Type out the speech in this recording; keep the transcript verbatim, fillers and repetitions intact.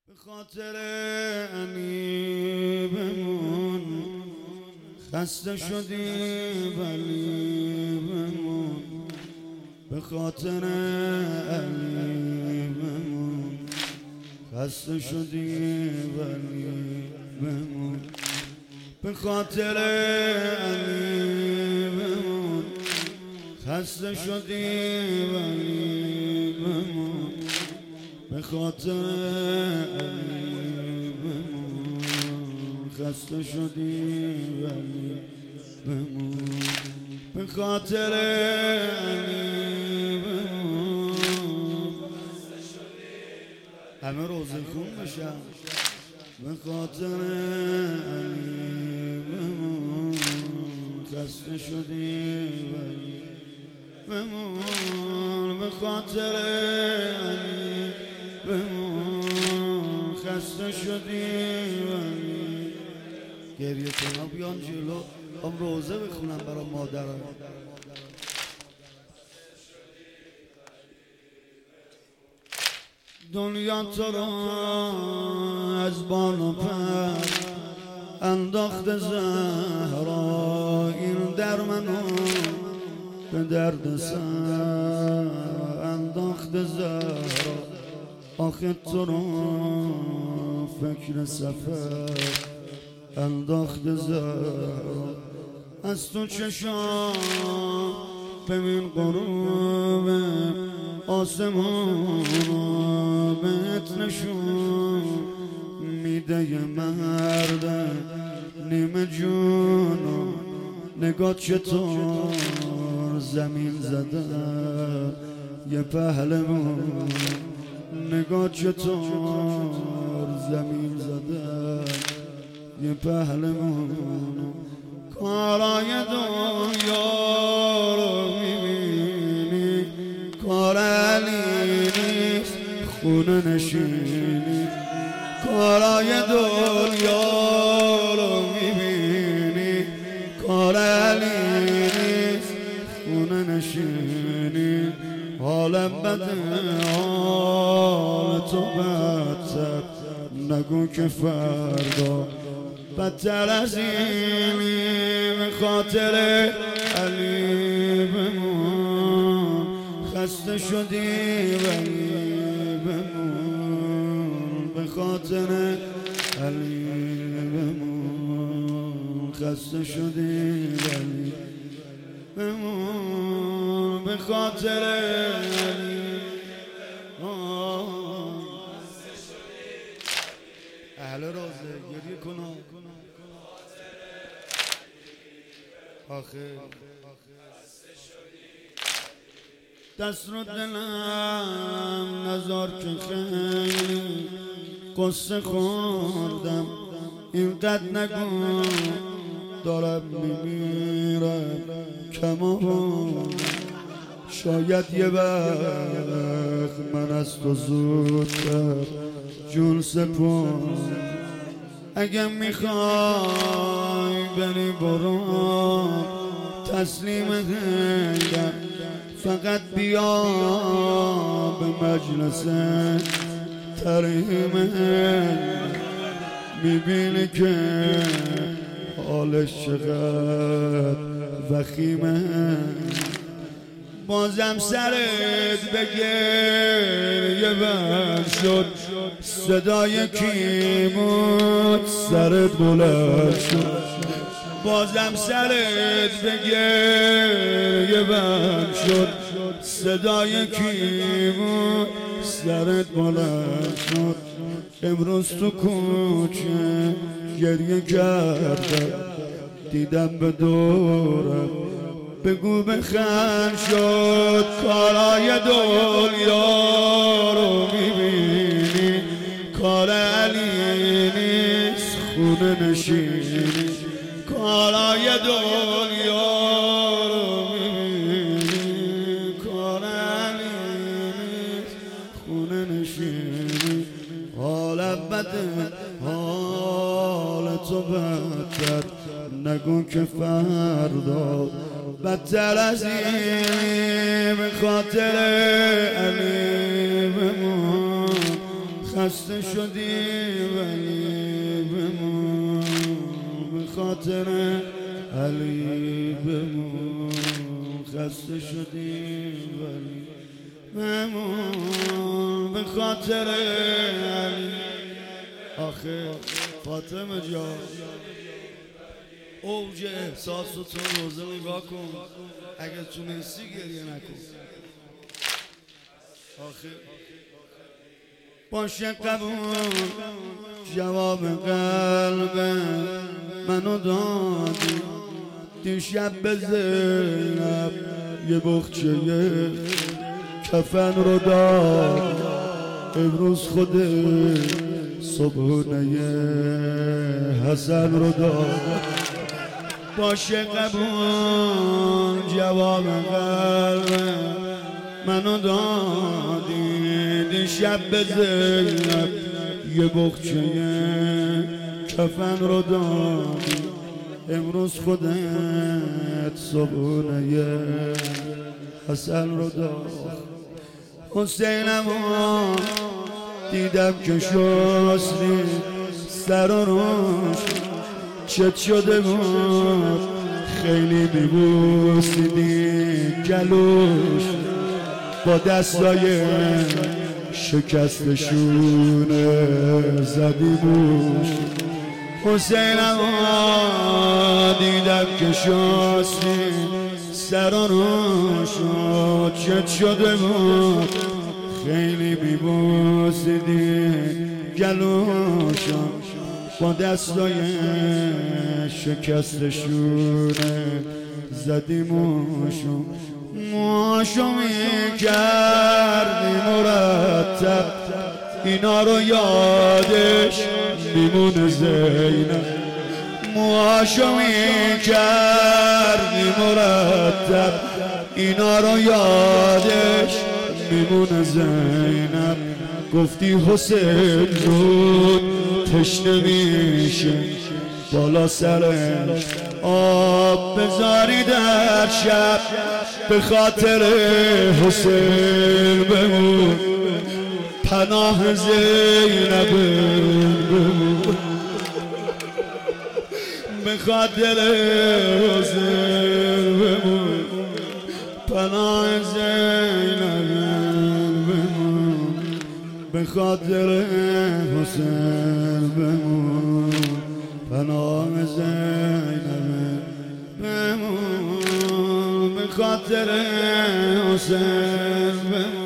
به خاطر علی بمون، خسته شدی ولی بمون. به خاطر علی بمون، خسته شدی ولی بمون. به خاطر علی بمون، خسته شدی ولی بمون. به خاطر علی بمون، خسته شدی ولی بمون. به خاطر علی بمون، همه روزه خون بشن. به خاطر علی بمون، خسته شدی ولی بمون. به خاطر علی بمون، خسته شدی ولی. گریه کنم بیان جلو، هم روزه بخونم برای مادرم. دنیا تو را از بال و پر انداخت زهرا، این در منو به درد سر انداخت زهرا. آخه تو را فکر سفر انداخت زهرا. از تو چشام ببین غروب آسمان بهت نشون میده. یه مرد نیمه جونو نگاه چطور زمین زده. یه پهلوان نگاه چطور زمین زده. یه پهلوان کارای دنیا رو میبینی، کار علی نیست خونه نشینی. کارای دنیا رو میبینی، کار علی نیست خونه نشینی. حالم بده حال تو بدتر، نگو که فردا بدتر از اینی. به خاطر علی بمون، خسته شدی ولی بمون. به خاطر علی بمون، خسته شدی ولی بمون. به خاطر علی اهل روزه گریه کنم. آخه دست رو دلم نزار که خیلی قصه خوردم. اینقدر نگو دارم میمیرم کمان. شاید یه وقت من از تو زودتر جون سپرم. اگه میخوای بری برو تسلیم هنگم، فقط بیا به مجلس ترحیم. میبینی که حالش چقدر وخیمه. بازم سرت به گریه بر شد، صدای کیموت سرت بلند شد. بازم سرت به گریه بر شد، صدای کیموت سرت بلند شد. امروز تو کوچه گریه کردم، دیدم به دورم بگو بخند شد. کارای دنیا رو میبینی، کار علی نیست خونه نشینی. کارای دنیا رو میبینی، کار علی نیست خونه نشینی. حالم بده حال تو بدتر، نگو که فردا بدتر از این. به خاطر علی بمون، خسته شدی ولی بمون، به خاطر علی بمون. خسته شدی ولی بمون، به خاطر علی. آخه فاطمه جان اوج احساس رو تو روزه نگاه کن، اگه تونستی گریه نکن. آخه باشه قبول، جواب قلب منو دادی. دیشب به زینب یه بخچه کفن رو داد، امروز خود صبحونه حسن رو داد. باشه قبول، جواب قلب منو دادی. دیشب به زینب یه بخچه کفن رو دادی، امروز خودت صبحونه حسن رو داد. حسینمو دیدم که شستی سر و روش، چت شده بود خیلی میبوسیدی گلوش، با دستای شکستشونه زدی بوش. حسینم دیدم که شستی سر و روش، چت شده بود خیلی میبوسیدی گلوش، با دستای شکستشونه زدی موشو. موشو میکردی مرتب، اینا رو یادش میمونه زینب. موشو میکردی مرتب، اینا رو یادش میمونه زینب. گفتی حسین زود تشنه میشه، بالا سرش آب بذاری در شب، به خاطر حسین بمون، پناه زینب بمون. به خاطر حسین بمون، پناه زینب بمون. به خاطر حسین بمون، پناه زینب بمون. به خاطر حسین بمون.